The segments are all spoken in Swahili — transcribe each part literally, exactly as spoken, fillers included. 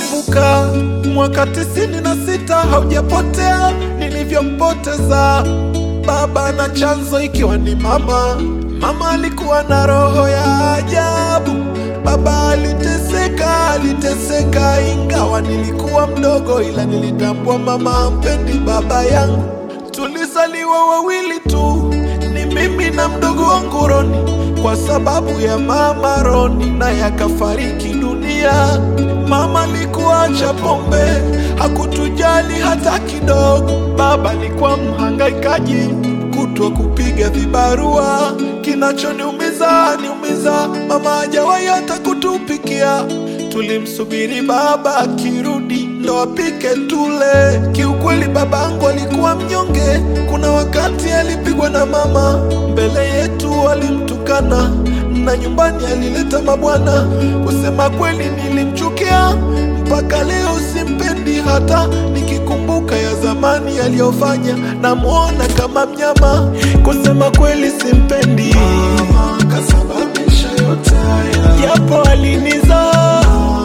Nakumbuka mwaka tisini na sita haujapotea nilivyompoteza baba, na chanzo ikiwa ni mama. Mama alikuwa na roho ya ajabu. Baba aliteseka, aliteseka ingawa nilikuwa mdogo, ila nilitambua mama hampendi baba yangu. Tulizaliwa wawili tu, ni mimi na mdogo wangu Roni, kwa sababu ya mama Roni naye akafariki dunia. Mama alikuwa acha pombe, hakutujali hata kidogo. Baba alikuwa mhangaikaji, kutwa kupiga vibarua. Kinachoniumiza niumiza, mama hajawahi hata kutupikia. Tulimsubiri baba akirudi ndo apike tule. Kiukweli babangu alikuwa mnyonge, kuna wakati alipigwa na mama. Mbele yetu alimtukana na nyumbani alileta mabwana. Kusema kweli nilimchukia, mpaka leo simpendi. Hata nikikumbuka ya zamani aliyofanya, namuona kama mnyama. Kusema kweli simpendi, mama kasababisha yote haya. Japo alinizaa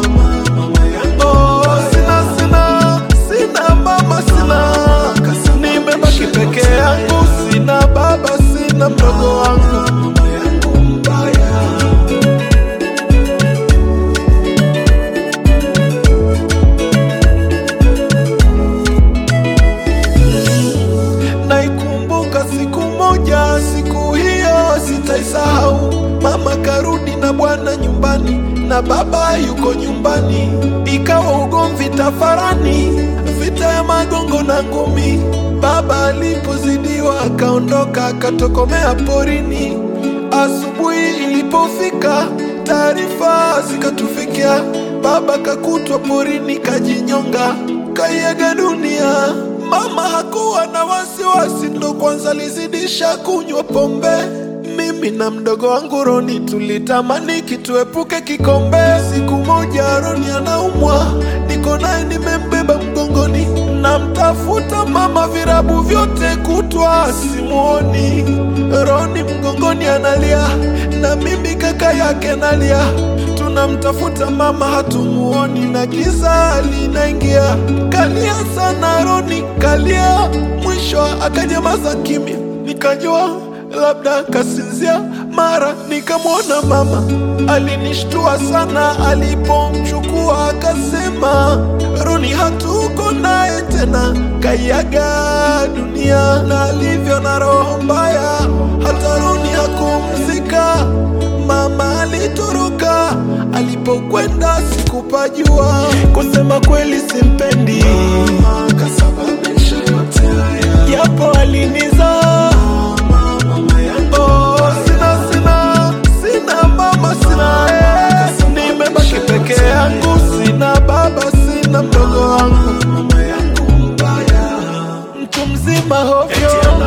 oh, sina sina sina mama sina, nimebaki peke yangu. Sina baba, sina mdogo wangu. Siku hiyo sitaisahau. Mama karudi na bwana nyumbani, na baba yuko nyumbani. Ikawa ugomvi tafarani, vita ya magongo na ngumi. Baba alipozidiwa akaondoka, akatokomea porini. Asubuhi ilipofika, taarifa zikatufikia. Baba kakutwa porini, kajinyonga, kaiaga dunia. Mama hakuwa na wasiwasi, ndo kwanza alizidisha kunywa pombe. Mimi na mdogo wangu Roni tulitamani kituepuke kikombe. Siku moja Roni anaumwa, niko naye nimembeba mgongoni. Namtafuta mama virabu vyote kutwa simuoni. Roni mgongoni analia, na mimi kaka yake nalia. Tunamtafuta mama hatumuoni, na giza linaingia. Kalia sana Roni, kalia, mwisho akanyamaza kimya. Nikajua labda kasinzia, mara nikamwona mama. Alinishtua sana alipomchukua, akasema Roni hatuko naye tena, kaiaga dunia. Na alivyo na roho mbaya, hata Roni hakumzika. Mama alitoroka, alipokwenda sikupajua. Kusema kweli simpendi, mama kasababisha yote haya. Japo alinizaa oh, sina sina sina mama sina eh. Nimebaki peke yangu, sina baba, sina mdogo wangu. Mtu mzima hovyo,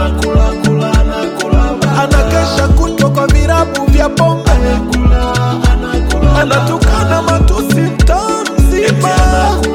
anakesha kutwa kwa virabu vya pombe, anatukana matusi mtaa mzima.